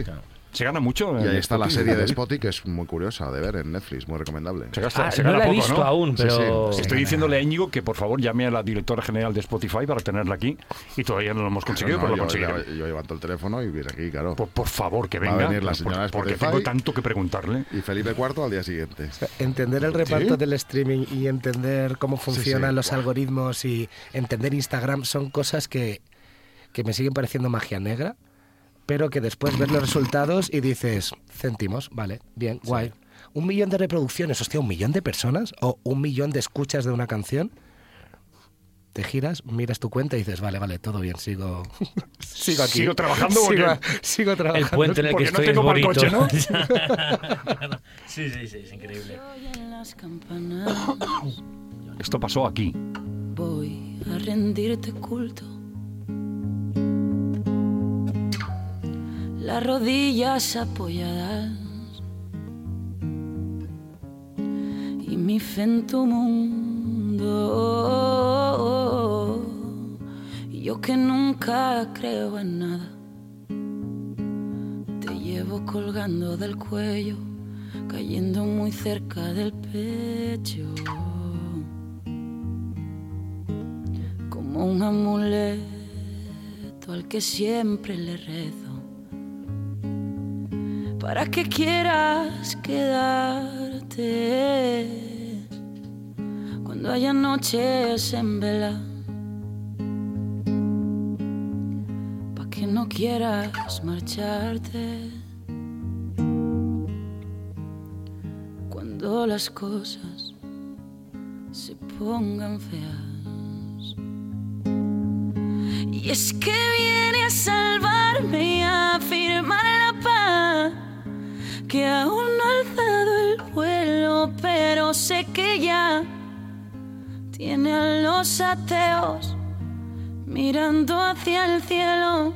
¿Se gana mucho? Y ahí está la serie de David? Spotty, que es muy curiosa de ver en Netflix, muy recomendable. Se gasta, se no gana la he poco, visto ¿no? aún, Sí, pero... sí. Estoy diciéndole a Íñigo que por favor llame a la directora general de Spotify para tenerla aquí y todavía no lo hemos conseguido, No, pero lo yo conseguiremos. levanto el teléfono y viene aquí, claro. Por favor, que Va a venga. venir la señora de porque Spotify. tengo tanto que preguntarle. Y Felipe IV al día siguiente. Entender el reparto ¿Sí? del streaming y entender cómo funcionan sí. los algoritmos y entender Instagram son cosas que me siguen pareciendo magia negra, pero que después ves los resultados y dices, céntimos, vale, bien, guay. 1 millón de reproducciones, hostia, 1 millón de personas o 1 millón de escuchas de una canción. Te giras, miras tu cuenta y dices, vale, todo bien, sigo aquí. ¿Sigo trabajando o sigo, qué? sigo trabajando. El puente en el que Porque no estoy tengo es mal bonito. coche, ¿no? Sí, es increíble. Oyen las campanas, Esto pasó aquí. voy a rendirte culto. Las rodillas apoyadas y mi fe en tu mundo. Y yo que nunca creo en nada, te llevo colgando del cuello, cayendo muy cerca del pecho, como un amuleto al que siempre le rezo, para que quieras quedarte cuando haya noches en vela, para que no quieras marcharte cuando las cosas se pongan feas. Y es que viene a salvarme y a firmar la paz, que aún no ha alzado el vuelo, pero sé que ya tiene a los ateos mirando hacia el cielo,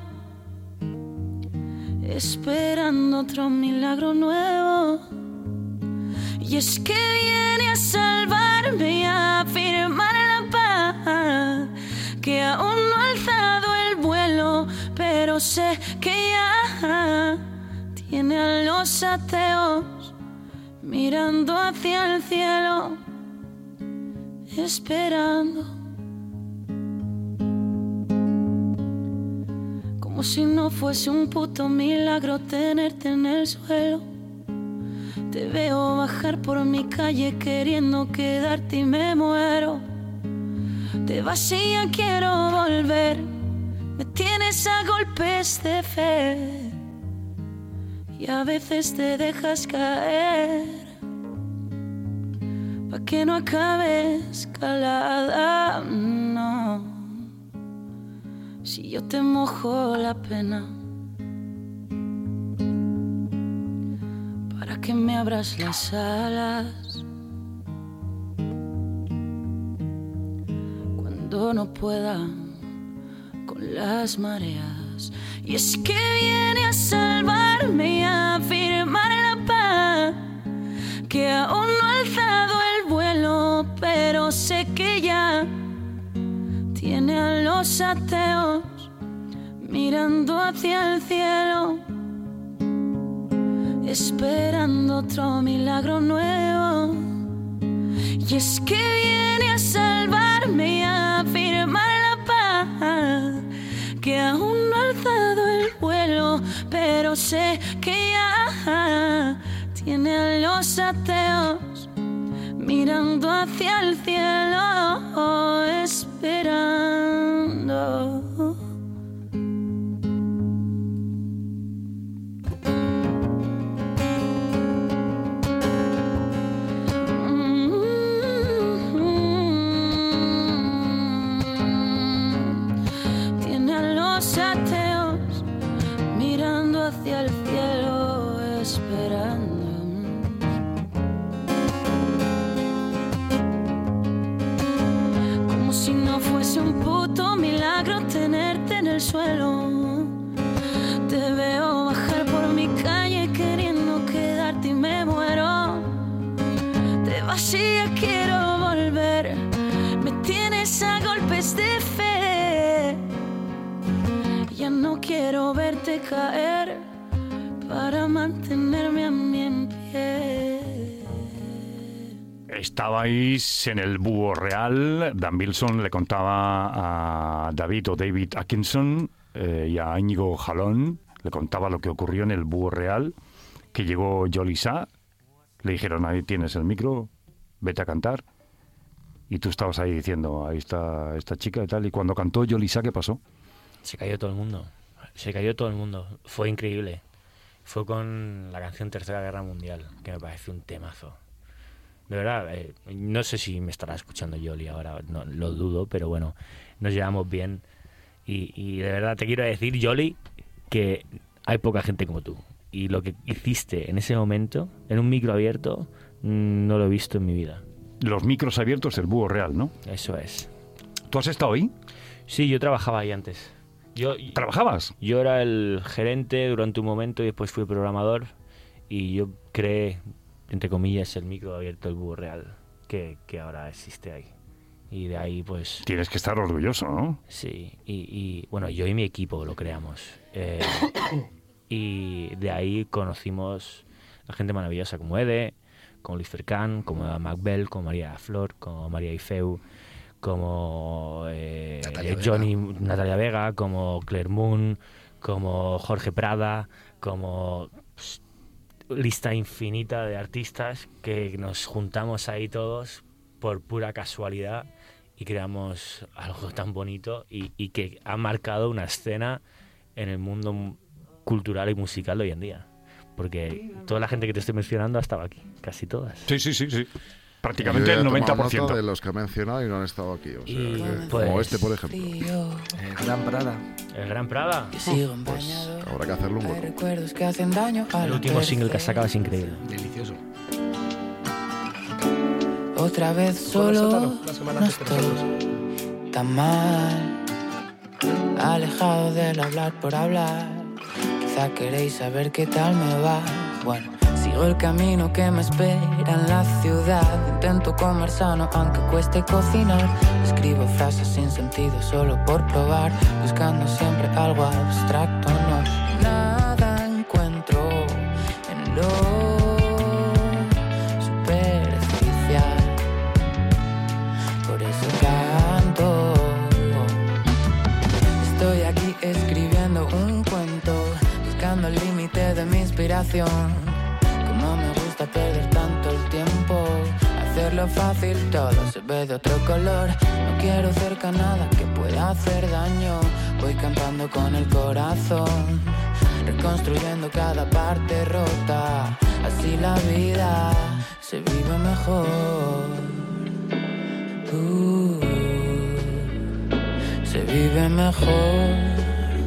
esperando otro milagro nuevo. Y es que viene a salvarme y a firmar la paz, que aún no ha alzado el vuelo, pero sé que ya tiene a los ateos mirando hacia el cielo, esperando, como si no fuese un puto milagro tenerte en el suelo. Te veo bajar por mi calle queriendo quedarte y me muero. Te vas y ya quiero volver, me tienes a golpes de fe y a veces te dejas caer pa' que no acabe escalada, no. Si yo te mojo la pena para que me abras las alas cuando no pueda con las mareas. Y es que viene a salvarme y a firmar la paz, que aún no ha alzado el vuelo, pero sé que ya tiene a los ateos mirando hacia el cielo, esperando otro milagro nuevo. Y es que viene a salvarme y a firmar la paz, que aún no ha alzado el vuelo, pero sé que ya tiene a los ateos mirando hacia el cielo, esperando. Hacia el cielo esperando, como si no fuese un puto milagro tenerte en el suelo. Te veo bajar por mi calle queriendo quedarte y me muero. Te vas y ya quiero volver, me tienes a golpes de fe. Ya no quiero verte caer para para mantenerme a mí en pie. Estabais en el Búho Real. Dan Bilson le contaba a David Atkinson y a Íñigo Jalón, le contaba lo que ocurrió en el Búho Real, que llegó Joli Sá, le dijeron, ahí tienes el micro, vete a cantar. Y tú estabas ahí diciendo, ahí está esta chica y tal. Y cuando cantó Joli Sá, ¿qué pasó? Se cayó todo el mundo. Se cayó todo el mundo. Fue increíble. Fue con la canción Tercera Guerra Mundial, que me parece un temazo. De verdad, no sé si me estará escuchando Joli ahora, no, lo dudo, pero bueno, nos llevamos bien. Y de verdad te quiero decir, Joli, que hay poca gente como tú. Y lo que hiciste en ese momento, en un micro abierto, no lo he visto en mi vida. Los micros abiertos del Búho Real, ¿no? Eso es. ¿Tú has estado ahí? Sí, yo trabajaba ahí antes. ¿Trabajabas? Yo era el gerente durante un momento y después fui programador. Y yo creé, entre comillas, el micro abierto del Búho Real, que ahora existe ahí. Y de ahí, pues... Tienes que estar orgulloso, ¿no? Sí, y bueno, yo y mi equipo lo creamos. Y de ahí conocimos a gente maravillosa como Ede, como Luis Fercán, como Mac Bell, como María Flor, como María Ifeu, como Natalia Vega, como Claire Moon, como Jorge Prada, como lista infinita de artistas que nos juntamos ahí todos por pura casualidad y creamos algo tan bonito y que ha marcado una escena en el mundo cultural y musical de hoy en día. Porque toda la gente que te estoy mencionando ha estado aquí, casi todas. Sí. Prácticamente el 90%. De los que ha mencionado y no han estado aquí. O sea, Y, como pues, este, por ejemplo. El Gran Prada. El Gran Prada. Pues habrá que hacerlo un hueco. Recuerdos que hacen daño El último single que has sacado es increíble. Delicioso. Otra vez solo no estoy tan mal, alejado del hablar por hablar. Quizá queréis saber qué tal me va. Bueno, sigo el camino que me espera en la ciudad. Intento comer sano aunque cueste cocinar. Escribo frases sin sentido solo por probar, buscando siempre algo abstracto. No, nada encuentro en lo superficial. Por eso canto. Estoy aquí escribiendo un cuento, buscando el límite de mi inspiración. Como me gusta perder tanto el tiempo, hacerlo fácil todo se ve de otro color. No quiero cerca nada que pueda hacer daño. Voy cantando con el corazón, reconstruyendo cada parte rota. Así la vida se vive mejor. Se vive mejor.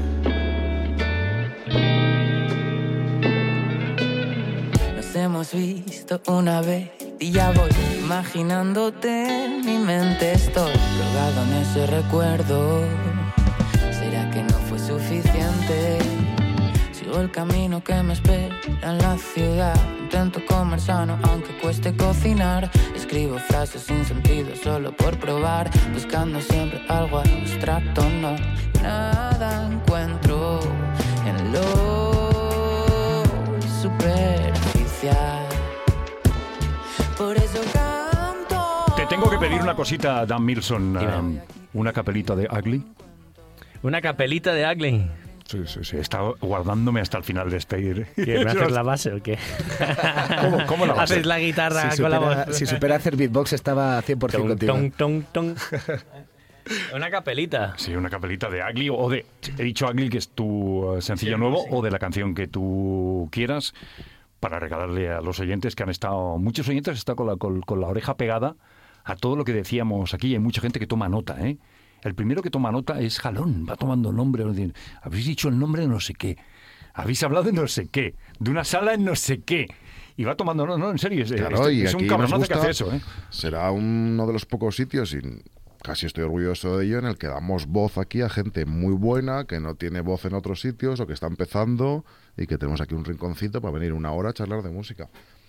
Hemos visto una vez y ya voy imaginándote en mi mente. Estoy colgado en ese recuerdo. ¿Será que no fue suficiente? Sigo el camino que me espera en la ciudad. Intento comer sano aunque cueste cocinar. Escribo frases sin sentido solo por probar, buscando siempre algo abstracto. No, nada encuentro en lo superficial. Por eso canto. Te tengo que pedir una cosita, Dan Milson. Una capelita de Ugly. ¿Una capelita de Ugly? Sí. He estado guardándome hasta el final de este. ¿Qué, me haces la base o qué? ¿Cómo la base? ¿Haces la guitarra Si con la supera, voz? si supera hacer beatbox estaba 100% contigo. Tong. Una capelita. Sí, una capelita de Ugly o de... He dicho Ugly, que es tu sencillo nuevo, o de la canción que tú quieras, para regalarle a los oyentes que han estado... Muchos oyentes han estado con la oreja pegada a todo lo que decíamos aquí. Hay mucha gente que toma nota, ¿eh? El primero que toma nota es Jalón, va tomando nombre. Habéis dicho el nombre de no sé qué. Habéis hablado de no sé qué. De una sala en no sé qué. Y va tomando... No, en serio. Claro, es un cabronazo que hace eso, ¿eh? Será uno de los pocos sitios, y casi estoy orgulloso de ello, en el que damos voz aquí a gente muy buena, que no tiene voz en otros sitios o que está empezando, y que tenemos aquí un rinconcito para venir una hora a charlar de música.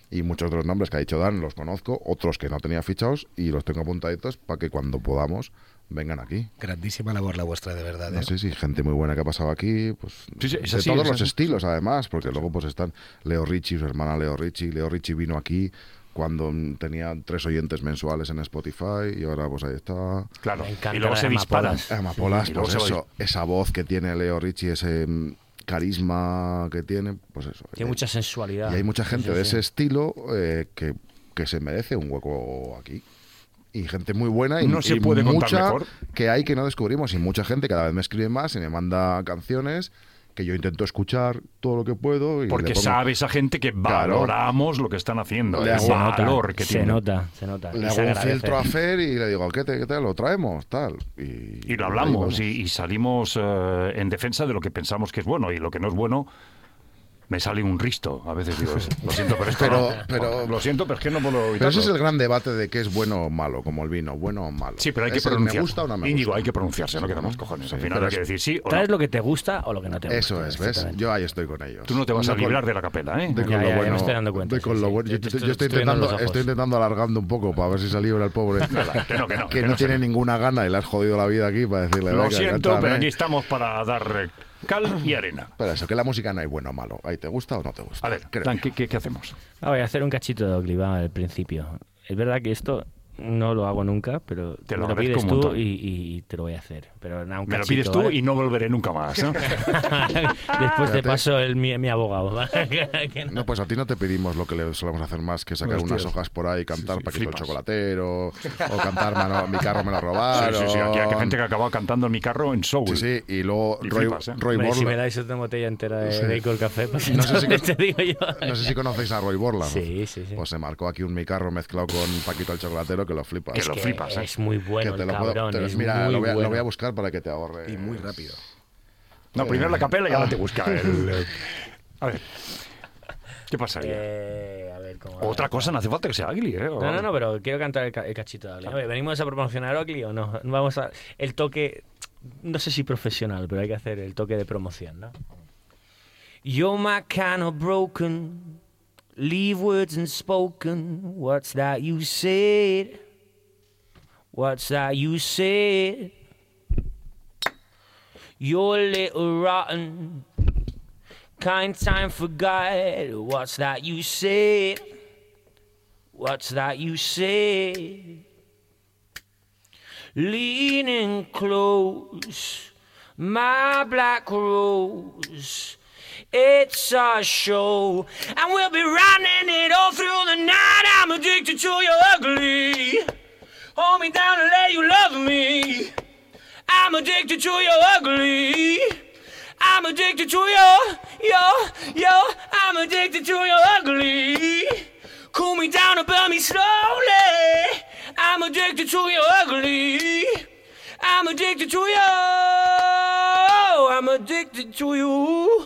Y muchos de los nombres que ha dicho Dan los conozco, otros que no tenía fichados y los tengo apuntaditos para que cuando podamos vengan aquí. Grandísima labor la vuestra, de verdad. No sé si gente muy buena que ha pasado aquí, pues Sí, es de así, todos es los así. estilos además, porque luego pues están Leo Richie, su hermana Leo Richie. Leo Richie vino aquí cuando tenía 3 oyentes mensuales en Spotify y ahora pues ahí está. Claro, Me encanta y luego la se de dispara. Amapolas. Amapolas, Y luego pues se va eso, esa voz que tiene Leo Richie, ese carisma que tiene, pues eso. Tiene mucha sensualidad. Y hay mucha gente Sí, de sí. ese estilo que se merece un hueco aquí. Y gente muy buena y, No se y puede contar mucha mejor. que hay que no descubrimos. Y mucha gente cada vez me escribe más y me manda canciones que yo intento escuchar todo lo que puedo. Y Porque le pongo- sabe esa gente que Claro. valoramos lo que están haciendo. Le El hago- valor que se tiene. nota, se nota. Le Y hago se un agradece. filtro a Fer y le digo, ¿qué te lo traemos? Tal. Y lo hablamos y salimos en defensa de lo que pensamos que es bueno y lo que no es bueno. Me sale un risto, a veces digo eso. Lo siento, pero esto Pero- lo siento, pero es que no puedo evitarlo. Pero ese es el gran debate de qué es bueno o malo, como el vino, bueno o malo. Sí, pero hay que Es el pronunciarse. ¿Me gusta o no me Íñigo, gusta? hay que pronunciarse, no quedamos cojones. Al Sí, final pero hay que es- decir sí o no. ¿Traes lo que te gusta o lo que no te gusta? Eso es, ¿ves? Exactamente. Yo ahí estoy con ellos. Tú no te vas a Doy con- librar de la capela, ¿eh? doy con Ya, lo ya, ya bueno, me estoy dando cuenta, doy con sí, lo sí. bueno. Yo, Te yo estoy estoy viendo en los ojos. intentando alargando un poco para ver si se libra el pobre. que no no tiene se- ninguna gana y le has jodido la vida aquí para decirle, Lo venga, siento, cántame. pero aquí estamos para dar cal y arena. Pero eso, que la música no hay bueno o malo. ¿Ahí te gusta o no te gusta? A ver, Creo. Dan, ¿qué hacemos? Voy a hacer un cachito de Oakley, va, al principio. Es verdad que esto no lo hago nunca, pero Te lo me lo agradezco pides un tú montón. y te lo voy a hacer. Pero nada, un Me lo cachito, pides tú ¿vale? y no volveré nunca más. ¿no? Después te paso mi abogado. ¿vale? Que no. No, pues a ti no te pedimos lo que le solemos hacer más que sacar Hostias. unas hojas por ahí y cantar Sí, Paquito el flipas. chocolatero o cantar Mi carro me lo Sí, robaron. sí, sí. Aquí hay gente que acaba cantando en mi carro en soul. Sí, sí, y luego Y Roy, flipas, ¿eh? Roy Hombre, si me Borland. dais otra botella entera de Sí. Bacon Café, pues No sé si entonces te digo yo. No sé si conocéis a Roy Borland. Sí, sí, sí. Pues se marcó aquí un Mi carro mezclado con Paquito el chocolatero que lo flipas. Que lo Que flipas, ¿eh? es muy bueno Que el te lo puedo- cabrón. te lo- es mira, muy lo voy a bueno. buscar para que te ahorre. Y muy rápido. No, primero la capela y ahora te busca el... A ver. ¿Qué pasaría? A ver, ¿cómo Otra va? cosa, no hace falta que sea Agli, ¿eh? No, pero quiero cantar el cachito de Oakley. A ver, ¿venimos a promocionar Oakley o no? Vamos a... El toque, no sé si profesional, pero hay que hacer el toque de promoción, ¿no? You're my kind of broken, leave words unspoken. What's that you said? What's that you said? You're a little rotten, kind time forgot. What's that you said? What's that you said? Leaning close, my black rose. It's a show, and we'll be running it all through the night. I'm addicted to your ugly. Hold me down and let you love me. I'm addicted to your ugly. I'm addicted to your. I'm addicted to your ugly. Cool me down and burn me slowly. I'm addicted to your ugly. I'm addicted to you. I'm addicted to you.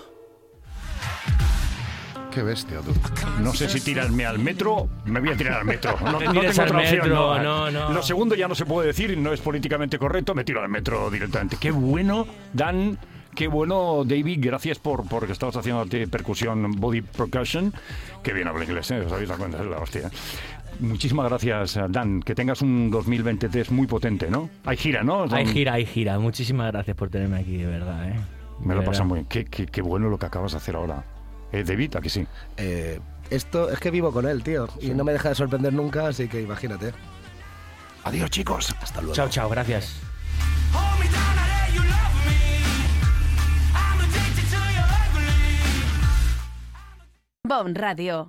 Qué bestia, tú. No sé si tirarme al metro, me voy a tirar al metro. No, te no tires tengo al otra opción, metro, no. no. Lo segundo ya no se puede decir y no es políticamente correcto, me tiro al metro directamente. Qué bueno, Dan, qué bueno, David, gracias porque estabas haciendo percusión, body percussion. Qué bien habla inglés, ¿eh? Os habéis dado cuenta, es la hostia. Muchísimas gracias, Dan. Que tengas un 2023 muy potente, ¿no? Hay gira, ¿no? Hay gira. Muchísimas gracias por tenerme aquí, de verdad, ¿eh? Me lo De pasa verdad. muy bien. Qué bueno lo que acabas de hacer ahora. David, ¿a que sí? Esto es que vivo con él, tío. Y no me deja de sorprender nunca, así que imagínate. Adiós, chicos. Hasta luego. Chao, gracias. Hold me down and let you love me. I'm addicted to your ugly. Bon Radio.